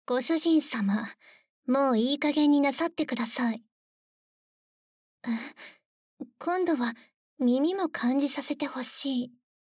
ご主人様、もういい加減になさってください。今度は耳も感じさせてほしい。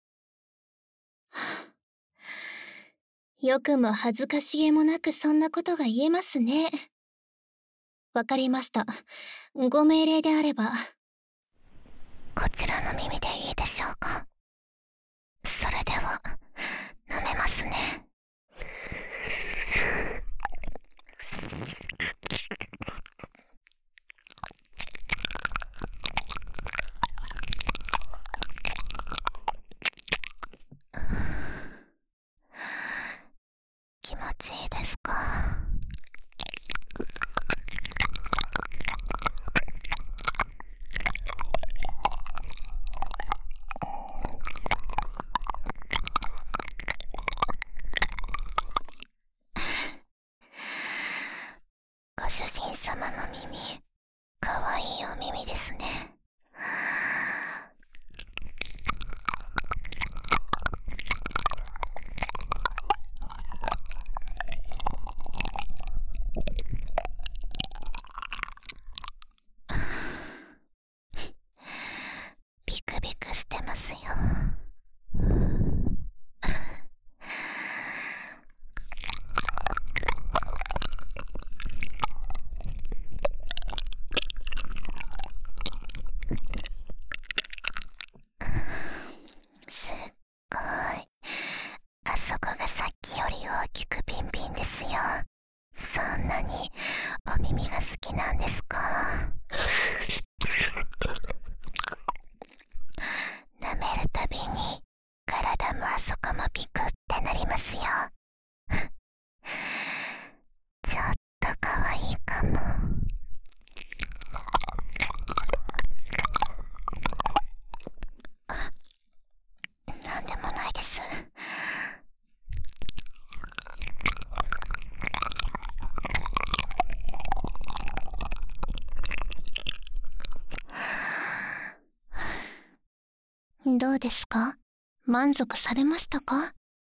はあ、よくも恥ずかしげもなくそんなことが言えますね。わかりました。ご命令であれば。こちらの耳でいいでしょうか。それでは、舐めますね。気持ちいいですか？ご主人様の耳、かわいいお耳ですね。ビクビクしてますよ。すっごい。あそこがさっきより大きくビンビンですよ。そんなにお耳が好きなんですか？舐めるたびに体もあそこもビクってなりますよ。ちょっとかわいいかも。なんでもないです。どうですか？満足されましたか？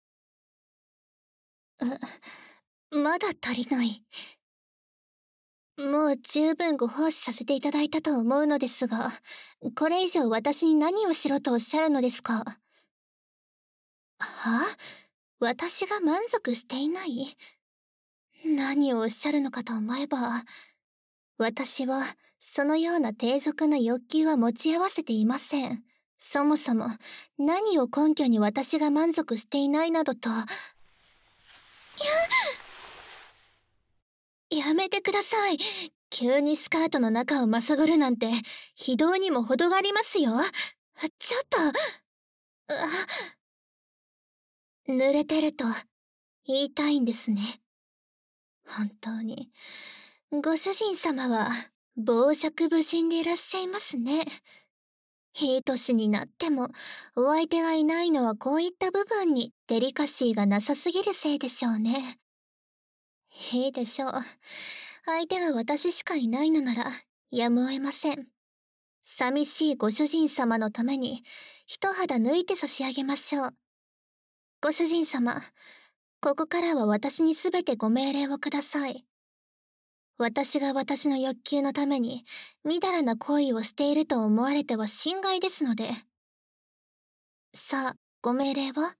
まだ足りない。もう十分ご奉仕させていただいたと思うのですが、これ以上私に何をしろとおっしゃるのですか？はあ？私が満足していない？何をおっしゃるのかと思えば、私はそのような低俗な欲求は持ち合わせていません。そもそも何を根拠に私が満足していないなどと。やめてください。急にスカートの中をまさぐるなんて非道にも程がありますよ。ちょっと。濡れてると言いたいんですね。本当にご主人様は傍若無人でいらっしゃいますね。いい年になってもお相手がいないのはこういった部分にデリカシーがなさすぎるせいでしょうね。いいでしょう。相手が私しかいないのならやむを得ません。寂しいご主人様のために一肌脱いで差し上げましょう。ご主人様、ここからは私にすべてご命令をください。私が私の欲求のためにみだらな行為をしていると思われては心外ですので。さあ、ご命令は？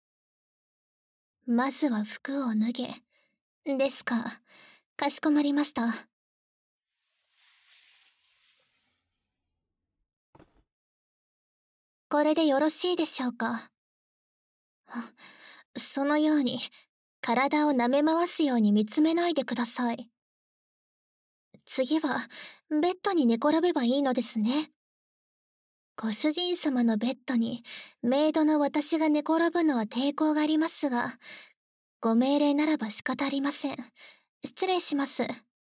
まずは服を脱げ。ですか。かしこまりました。これでよろしいでしょうか。そのように、体を舐め回すように見つめないでください。次は、ベッドに寝転べばいいのですね。ご主人様のベッドに、メイドの私が寝転ぶのは抵抗がありますが、ご命令ならば仕方ありません。失礼します。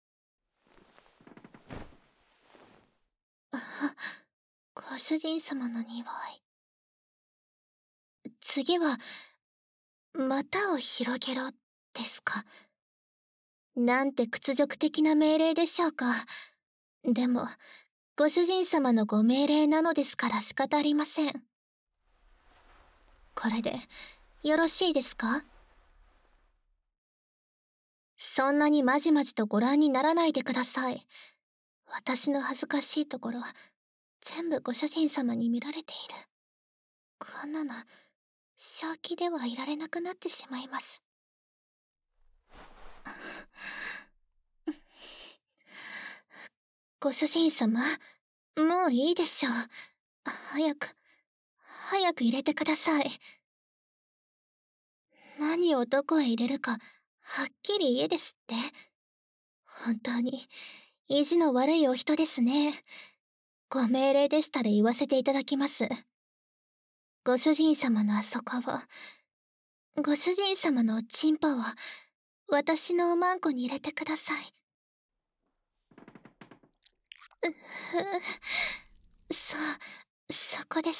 ご主人様の匂い。次は、股を広げろ、ですか。なんて屈辱的な命令でしょうか。でも、ご主人様のご命令なのですから仕方ありません。これで、よろしいですか？ そんなにまじまじとご覧にならないでください。私の恥ずかしいところ、全部ご主人様に見られている。こんなの、正気ではいられなくなってしまいます。ご主人様、もういいでしょう。早く入れてください。何をどこへ入れるか、はっきり言えですって。本当に、意地の悪いお人ですね。ご命令でしたら言わせていただきます。ご主人様のあそこを、ご主人様のチンポを、私のおまんこに入れてください。そこです。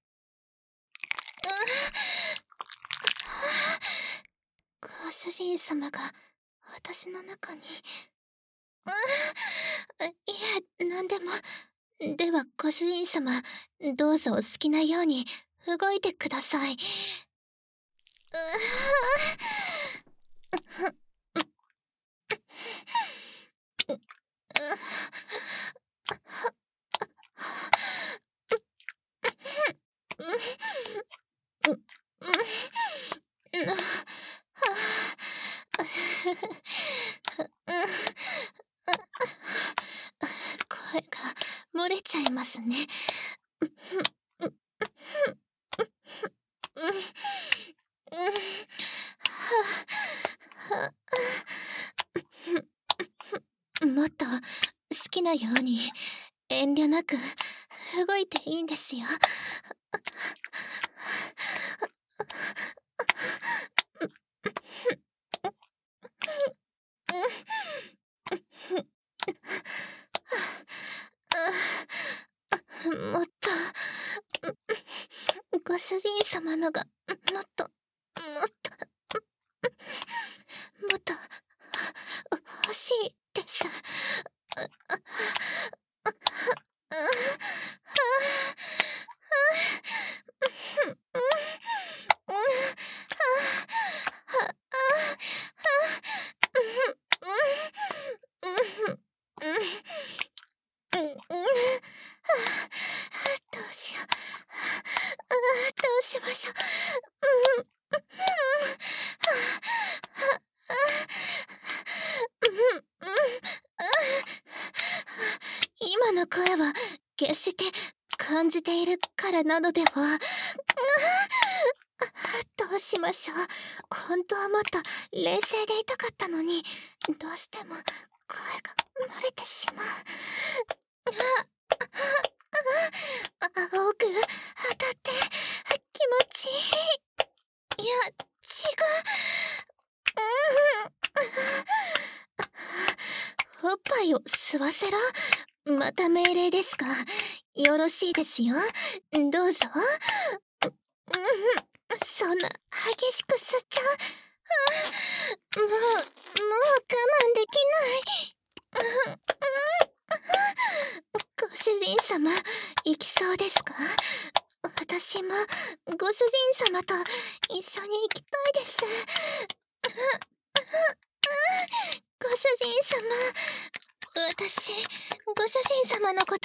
ご主人様が私の中に。いえ、なんでも。ではご主人様、どうぞお好きなように動いてください。声が漏れちゃいますね。もっと好きなように遠慮なく動いていいんですよ。もっとご主人様のがもっと欲しいです。どうしよう。どうしましょう。今の声は決して感じているからなのでは。どうしましょう。本当はもっと冷静でいたかったのに、どうしても声が漏れてしまう。青く当たって気持ちいい。いや、違う。おっぱいを吸わせろ。また命令ですか。よろしいですよ。どうぞ。そんな激しく吸っちゃう。もう我慢できない。ご主人様、行きそうですか？私もご主人様と一緒に行きたいです。ご主人様、私、ご主人様のこと、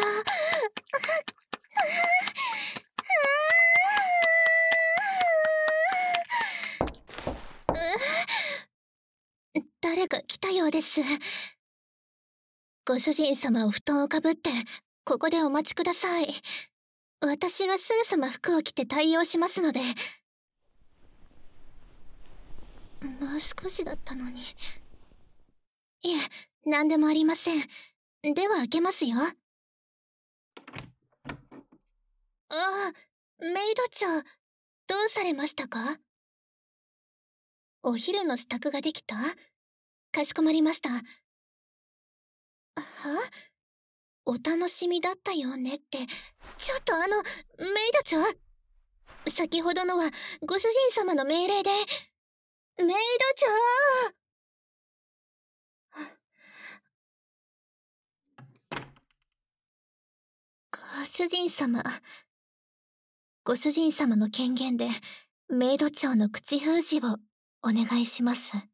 誰か来たようです。ご主人様お布団をかぶって、ここでお待ちください。私がすぐさま服を着て対応しますので。もう少しだったのに。いえ、何でもありません。では開けますよ。メイド長、どうされましたか？お昼の支度ができた？かしこまりました。は？お楽しみだったよねって、ちょっとメイド長？先ほどのはご主人様の命令で。メイド長！ご主人様。ご主人様の権限で、メイド長の口封じをお願いします。